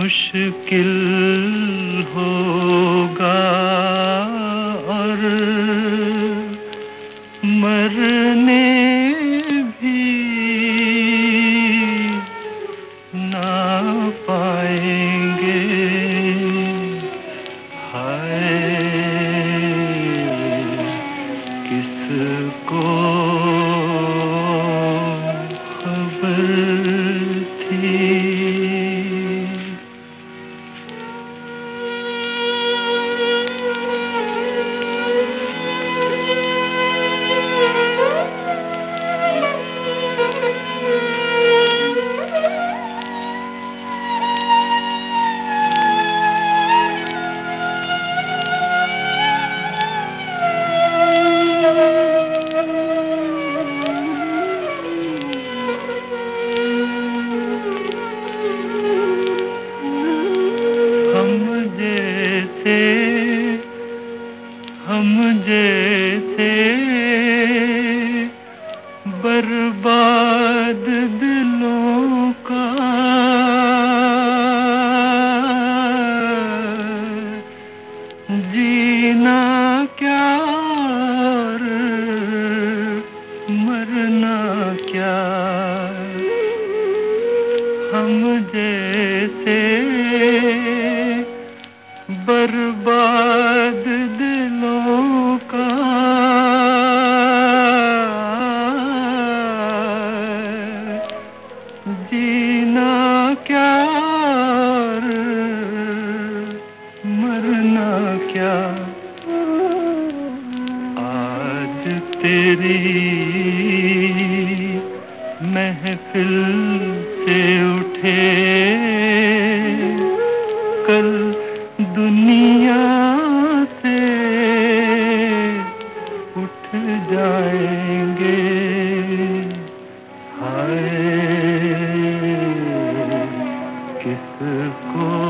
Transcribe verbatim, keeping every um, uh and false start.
मुश्किल होगा और मरने भी ना पाएंगे। हाय किसको खबर थी। हम जैसे बर्बाद दिलों का जीना क्या और मरना क्या। हम जैसे बर्बाद दिलों का जीना क्या और मरना क्या। आज तेरी महफिल से उठे कल दुनिया से उठ जाएंगे। हाय किसको